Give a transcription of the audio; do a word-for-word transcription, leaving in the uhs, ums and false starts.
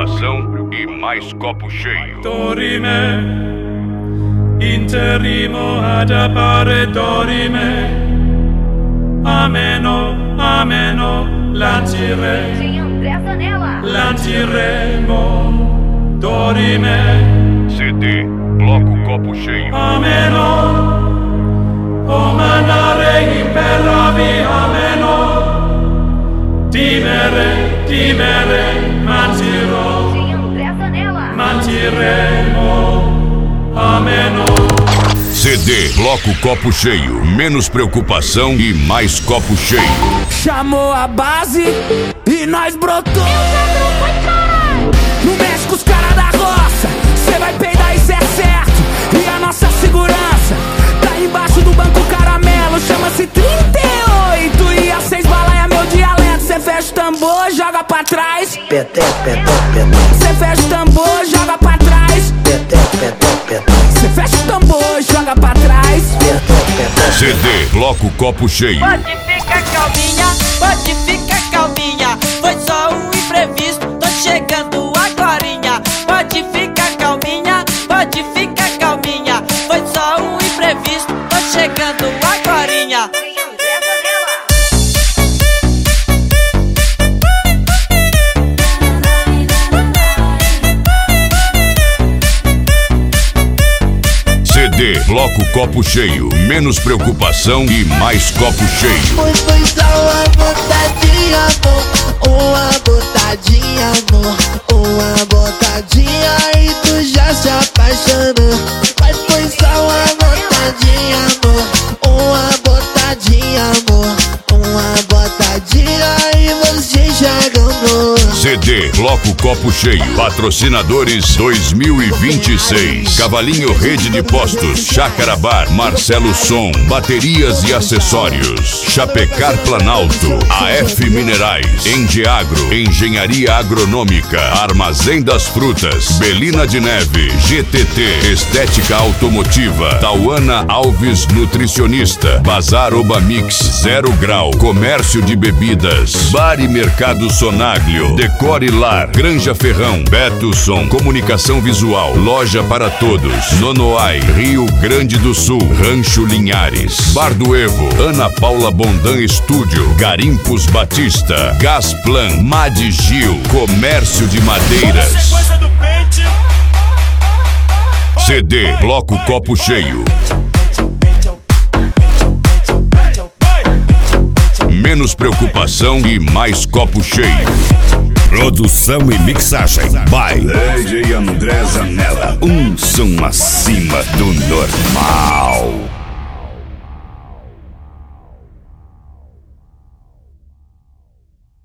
preocupação e mais copo cheio. Dorime, interrimo ad appare dorime. Ameno, ameno, lancire, lanciremo, dorime. C D, bloco copo cheio. Ameno, o manare imperavi, ameno. Dimere, dimere, mantirò, mantiremo, ameno. C D, bloco copo cheio. Menos preocupação e mais copo cheio. Chamou a base e nós brotou. Não mexe com os caras da roça, cê vai peidar, isso é certo. E a nossa segurança tá embaixo do banco caramelo. Chama-se trinta e oito e a seis bala é meu dialeto. Cê fecha o tambor, joga pra trás. Peté, peté, peté. Cê fecha o tambor, joga pra trás. Peté, peté, peté. Cê fecha o tambor, joga pra trás. C D, bloco copo cheio. Pode ficar calminha, pode ficar calminha. Foi só um imprevisto, tô chegando agorinha. Pode ficar calminha, pode ficar calminha. Foi só um imprevisto, tô chegando agorinha. C D, bloco copo cheio. Menos preocupação e mais copo cheio. Foi, foi só uma botadinha, amor. Uma botadinha, amor. Uma botadinha e tu já se apaixonou. Mas foi só uma botadinha, amor. Uma botadinha, amor. Uma botadinha e você já ganhou. C D, bloco copo cheio. Patrocinadores dois mil e vinte e seis. Cavalinho Rede de Postos, Chácara Bar, Marcelo Som, baterias e acessórios. Chapecar Planalto, A F Minerais, Engeagro, Engenharia Agronômica, Armazém das Frutas, Belina de Neve, G T T, Estética Automotiva, Tauana Alves Nutricionista, Bazar Obamix, Zero Grau, Comércio de Bebidas, Bar e Mercado Sonaglio, Decore Lar, Granja Ferrão, Beto Som, Comunicação Visual, Loja para Todos, Nonoai, Rio Grande do Sul, Rancho Linhares, Bar do Evo, Ana Paula Bondan Estúdio, Garimpos Batista, Gasplan, Mad Gil, Comércio de Madeiras. C D, bloco copo cheio. Menos preocupação e mais copo cheio. Produção e mixagem by D J André Zanella. Um som acima do normal.